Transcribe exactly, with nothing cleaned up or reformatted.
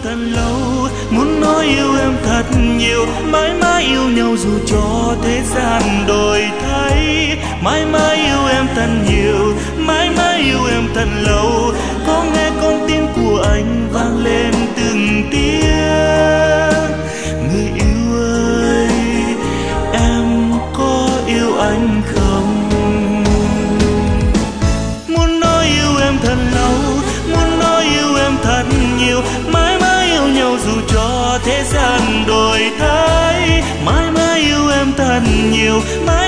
thật lâu, muốn nói yêu em thật nhiều, mãi mãi yêu nhau dù cho thế gian đổi thay. Mãi mãi yêu em thật nhiều, mãi mãi yêu em thật lâu, có nghe con tim của anh vang lên từng tiếng. Người yêu ơi, em có yêu anh không? Muốn nói yêu em thật lâu, muốn nói yêu em thật nhiều, mãi mãi yêu nhau dù cho thế gian đổi thay. Mãi mãi yêu em thật nhiều, mãi